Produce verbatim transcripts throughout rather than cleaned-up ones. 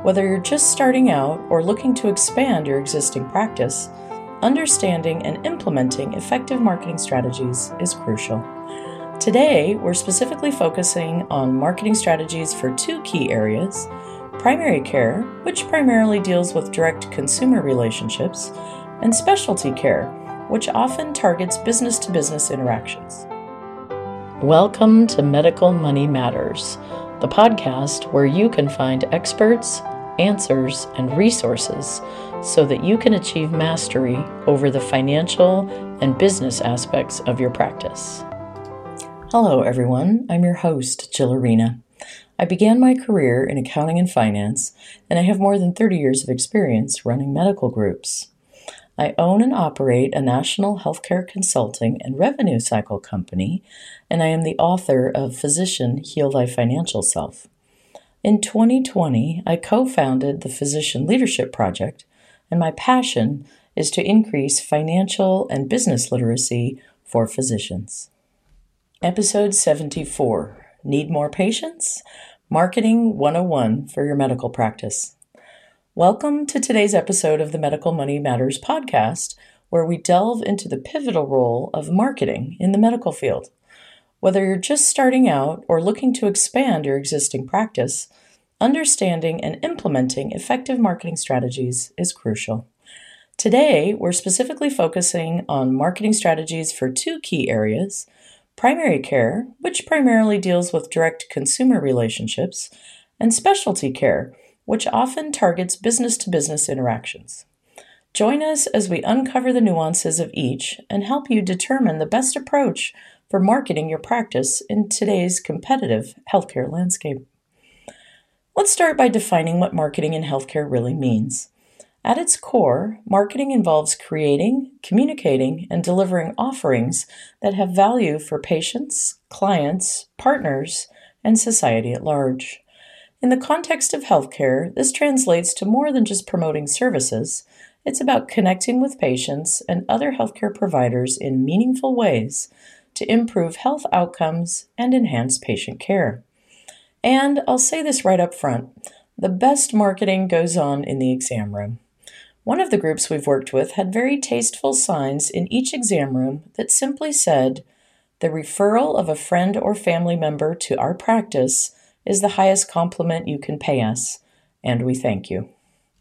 Whether you're just starting out or looking to expand your existing practice, understanding and implementing effective marketing strategies is crucial. Today, we're specifically focusing on marketing strategies for two key areas: primary care, which primarily deals with direct consumer relationships, and specialty care, which often targets business-to-business interactions. Welcome to Medical Money Matters, the podcast where you can find experts, answers, and resources so that you can achieve mastery over the financial and business aspects of your practice. Hello, everyone. I'm your host, Jill Arena. I began my career in accounting and finance, and I have more than thirty years of experience running medical groups. I own and operate a national healthcare consulting and revenue cycle company, and I am the author of Physician Heal Thy Financial Self. In twenty twenty, I co-founded the Physician Leadership Project, and my passion is to increase financial and business literacy for physicians. Episode seventy-four, Need More Patients? Marketing one oh one for your medical practice. Welcome to today's episode of the Medical Money Matters podcast, where we delve into the pivotal role of marketing in the medical field. Whether you're just starting out or looking to expand your existing practice, understanding and implementing effective marketing strategies is crucial. Today, we're specifically focusing on marketing strategies for two key areas: primary care, which primarily deals with direct consumer relationships, and specialty care, which often targets business-to-business interactions. Join us as we uncover the nuances of each and help you determine the best approach for marketing your practice in today's competitive healthcare landscape. Let's start by defining what marketing in healthcare really means. At its core, marketing involves creating, communicating, and delivering offerings that have value for patients, clients, partners, and society at large. In the context of healthcare, this translates to more than just promoting services. It's about connecting with patients and other healthcare providers in meaningful ways to improve health outcomes and enhance patient care. And I'll say this right up front, the best marketing goes on in the exam room. One of the groups we've worked with had very tasteful signs in each exam room that simply said, "The referral of a friend or family member to our practice is the highest compliment you can pay us, and we thank you."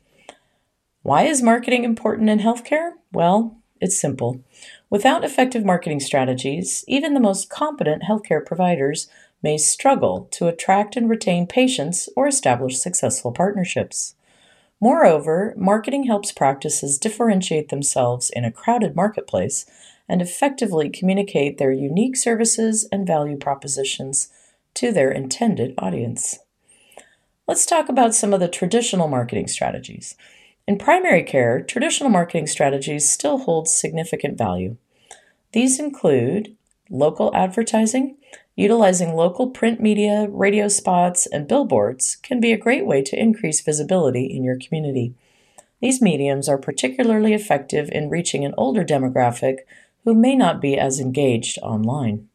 Why is marketing important in healthcare? Well, it's simple. Without effective marketing strategies, even the most competent healthcare providers may struggle to attract and retain patients or establish successful partnerships. Moreover, marketing helps practices differentiate themselves in a crowded marketplace and effectively communicate their unique services and value propositions to their intended audience. Let's talk about some of the traditional marketing strategies. In primary care, traditional marketing strategies still hold significant value. These include local advertising. Utilizing local print media, radio spots, and billboards can be a great way to increase visibility in your community. These mediums are particularly effective in reaching an older demographic who may not be as engaged online.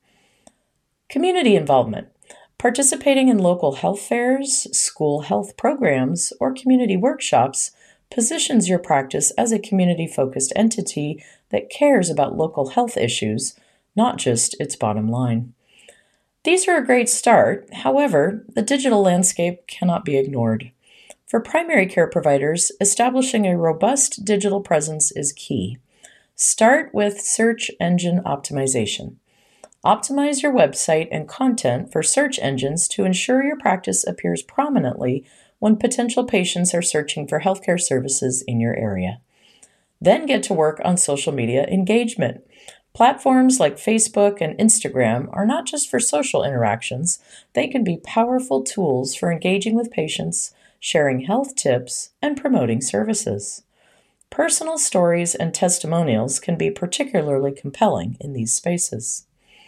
Community involvement. Participating in local health fairs, school health programs, or community workshops positions your practice as a community-focused entity that cares about local health issues, not just its bottom line. These are a great start. However, the digital landscape cannot be ignored. For primary care providers, establishing a robust digital presence is key. Start with search engine optimization. Optimize your website and content for search engines to ensure your practice appears prominently when potential patients are searching for healthcare services in your area. Then get to work on social media engagement. Platforms like Facebook and Instagram are not just for social interactions, they can be powerful tools for engaging with patients, sharing health tips, and promoting services. Personal stories and testimonials can be particularly compelling in these spaces.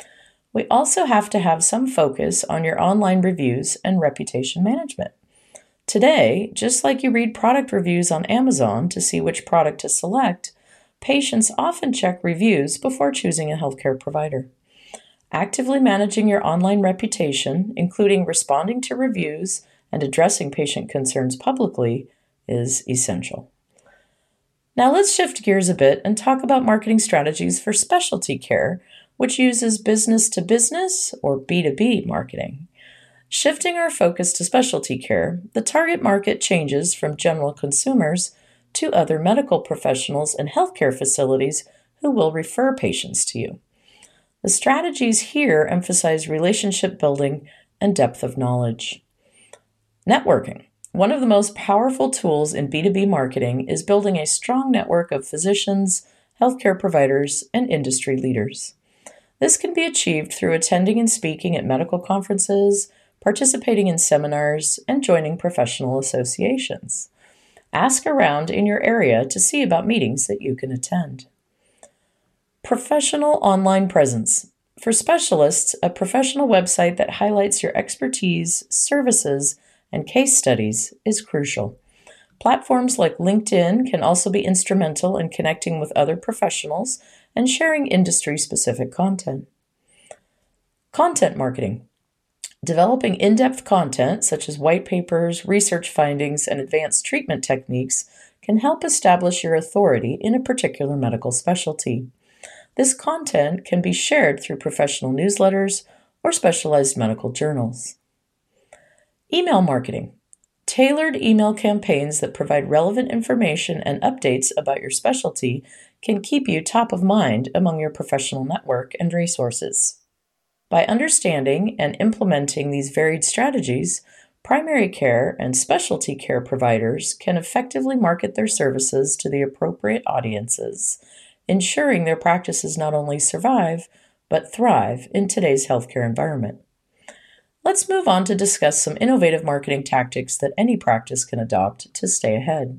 We also have to have some focus on your online reviews and reputation management. Today, just like you read product reviews on Amazon to see which product to select, patients often check reviews before choosing a healthcare provider. Actively managing your online reputation, including responding to reviews and addressing patient concerns publicly is essential. Now let's shift gears a bit and talk about marketing strategies for specialty care, which uses business-to-business or B two B marketing. Shifting our focus to specialty care, the target market changes from general consumers to other medical professionals and healthcare facilities who will refer patients to you. The strategies here emphasize relationship building and depth of knowledge. Networking. One of the most powerful tools in B two B marketing is building a strong network of physicians, healthcare providers, and industry leaders. This can be achieved through attending and speaking at medical conferences, participating in seminars, and joining professional associations. Ask around in your area to see about meetings that you can attend. Professional online presence. For specialists, a professional website that highlights your expertise, services, and case studies is crucial. Platforms like LinkedIn can also be instrumental in connecting with other professionals and sharing industry-specific content. Content marketing. Developing in-depth content, such as white papers, research findings, and advanced treatment techniques, can help establish your authority in a particular medical specialty. This content can be shared through professional newsletters or specialized medical journals. Email marketing. Tailored email campaigns that provide relevant information and updates about your specialty can keep you top of mind among your professional network and resources. By understanding and implementing these varied strategies, primary care and specialty care providers can effectively market their services to the appropriate audiences, ensuring their practices not only survive, but thrive in today's healthcare environment. Let's move on to discuss some innovative marketing tactics that any practice can adopt to stay ahead.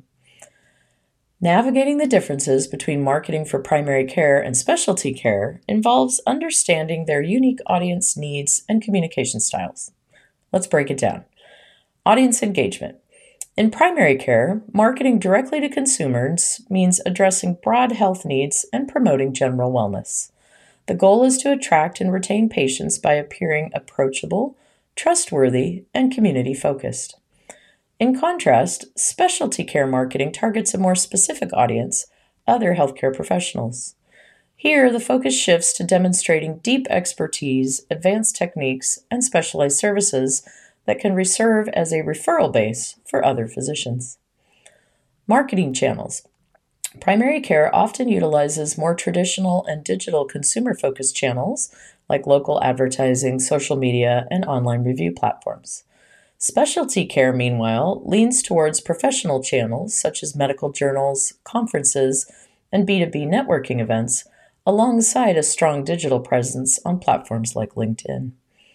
Navigating the differences between marketing for primary care and specialty care involves understanding their unique audience needs and communication styles. Let's break it down. Audience engagement. In primary care, marketing directly to consumers means addressing broad health needs and promoting general wellness. The goal is to attract and retain patients by appearing approachable, trustworthy, and community-focused. In contrast, specialty care marketing targets a more specific audience, other healthcare professionals. Here, the focus shifts to demonstrating deep expertise, advanced techniques, and specialized services that can serve as a referral base for other physicians. Marketing channels. Primary care often utilizes more traditional and digital consumer-focused channels like local advertising, social media, and online review platforms. Specialty care, meanwhile, leans towards professional channels such as medical journals, conferences, and B two B networking events, alongside a strong digital presence on platforms like LinkedIn.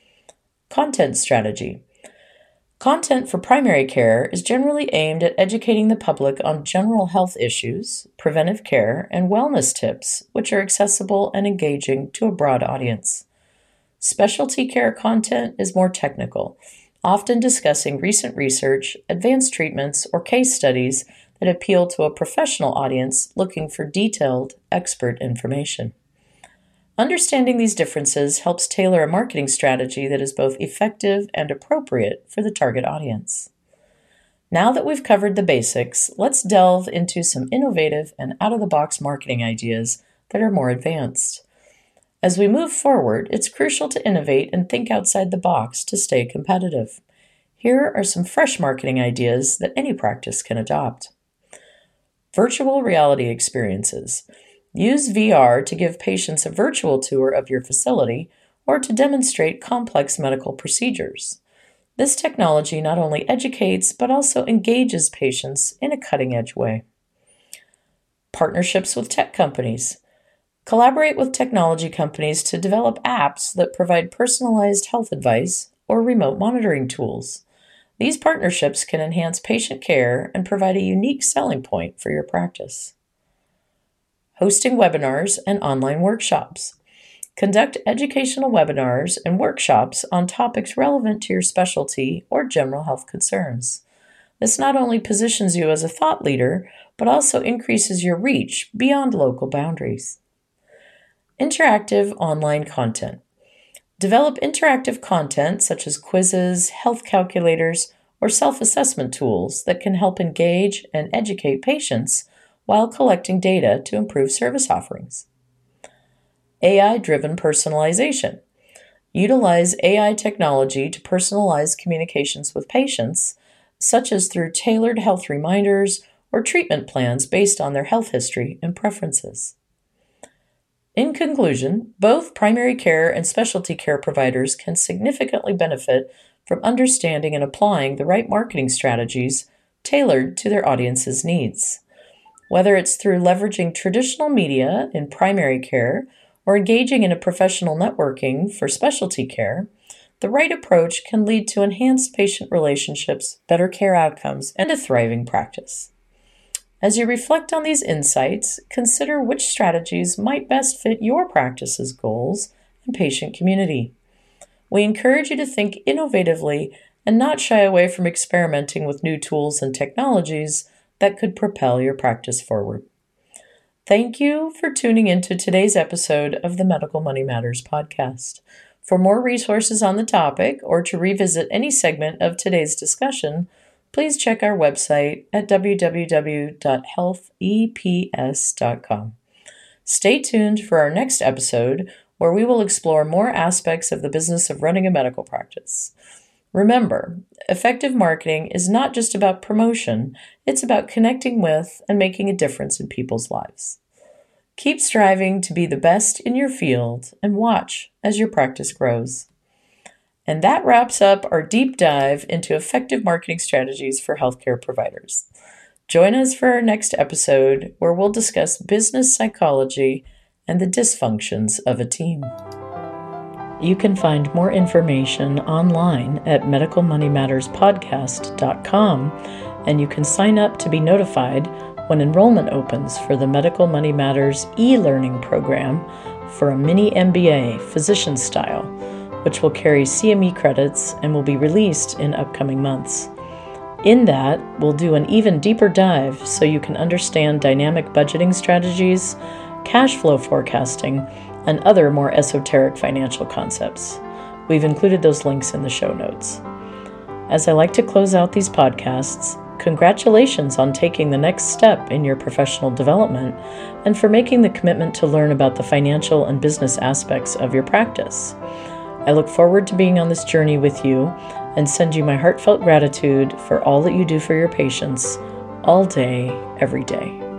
Content strategy. Content for primary care is generally aimed at educating the public on general health issues, preventive care, and wellness tips, which are accessible and engaging to a broad audience. Specialty care content is more technical, often discussing recent research, advanced treatments, or case studies that appeal to a professional audience looking for detailed, expert information. Understanding these differences helps tailor a marketing strategy that is both effective and appropriate for the target audience. Now that we've covered the basics, let's delve into some innovative and out-of-the-box marketing ideas that are more advanced. As we move forward, it's crucial to innovate and think outside the box to stay competitive. Here are some fresh marketing ideas that any practice can adopt. Virtual reality experiences. Use V R to give patients a virtual tour of your facility or to demonstrate complex medical procedures. This technology not only educates but also engages patients in a cutting-edge way. Partnerships with tech companies. Collaborate with technology companies to develop apps that provide personalized health advice or remote monitoring tools. These partnerships can enhance patient care and provide a unique selling point for your practice. Hosting webinars and online workshops. Conduct educational webinars and workshops on topics relevant to your specialty or general health concerns. This not only positions you as a thought leader, but also increases your reach beyond local boundaries. Interactive online content. Develop interactive content such as quizzes, health calculators, or self-assessment tools that can help engage and educate patients while collecting data to improve service offerings. A I-driven personalization. Utilize A I technology to personalize communications with patients, such as through tailored health reminders or treatment plans based on their health history and preferences. In conclusion, both primary care and specialty care providers can significantly benefit from understanding and applying the right marketing strategies tailored to their audience's needs. Whether it's through leveraging traditional media in primary care or engaging in a professional networking for specialty care, the right approach can lead to enhanced patient relationships, better care outcomes, and a thriving practice. As you reflect on these insights, consider which strategies might best fit your practice's goals and patient community. We encourage you to think innovatively and not shy away from experimenting with new tools and technologies that could propel your practice forward. Thank you for tuning into today's episode of the Medical Money Matters podcast. For more resources on the topic or to revisit any segment of today's discussion, please check our website at w w w dot health e p s dot com. Stay tuned for our next episode, where we will explore more aspects of the business of running a medical practice. Remember, effective marketing is not just about promotion, it's about connecting with and making a difference in people's lives. Keep striving to be the best in your field and watch as your practice grows. And that wraps up our deep dive into effective marketing strategies for healthcare providers. Join us for our next episode, where we'll discuss business psychology and the dysfunctions of a team. You can find more information online at medical money matters podcast dot com, and you can sign up to be notified when enrollment opens for the Medical Money Matters e-learning program for a mini M B A, physician style, which will carry C M E credits and will be released in upcoming months. In that, we'll do an even deeper dive so you can understand dynamic budgeting strategies, cash flow forecasting, and other more esoteric financial concepts. We've included those links in the show notes. As I like to close out these podcasts, congratulations on taking the next step in your professional development and for making the commitment to learn about the financial and business aspects of your practice. I look forward to being on this journey with you and send you my heartfelt gratitude for all that you do for your patients all day, every day.